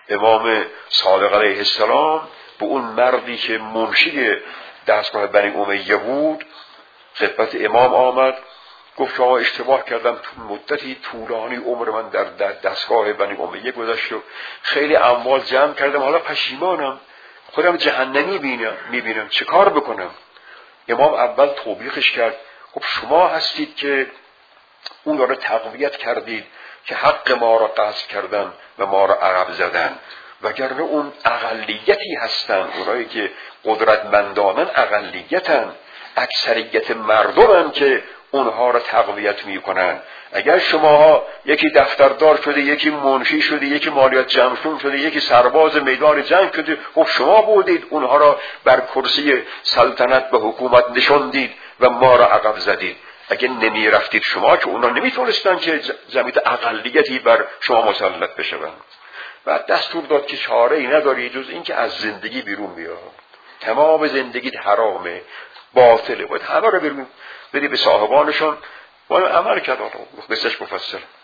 امام صادق علیه السلام به اون مردی که منشی دستگاه بنی امیه بود خدمت امام آمد، گفت شما اشتباه کردم، مدتی طولانی عمر من در دستگاه بنی امیه گذشت و خیلی اموال جمع کردم، حالا پشیمانم، خودم جهنمی میبینم، چه کار بکنم؟ امام اول توبیخش کرد، خب شما هستید که اون رو تقویت کردید که حق ما را غصب کردن و ما را عقب زدن، وگرنه اون اقلیتی هستن، اونایی که قدرتمندانن اقلیتن، اکثریت مردمن که اونها را تقویت میکنن. اگر شماها یکی دفتردار شده، یکی منشی شده، یکی مالیات جمعشون شده، یکی سرباز میدان جنگ شده، خب شما بودید اونها را بر کرسی سلطنت و حکومت نشوندید و ما را عقب زدید. اگه نمی رفتید شما که اونا نمیتونستن که جمعیت اقلیتی بر شما مسلط بشون. بعد دستور داد که چاره ای نداری جز این که از زندگی بیرون بیا، تمام زندگیت حرامه، باطله، باید همه رو بدی به صاحبانشون. ما عمل کرد، بسش مفصل.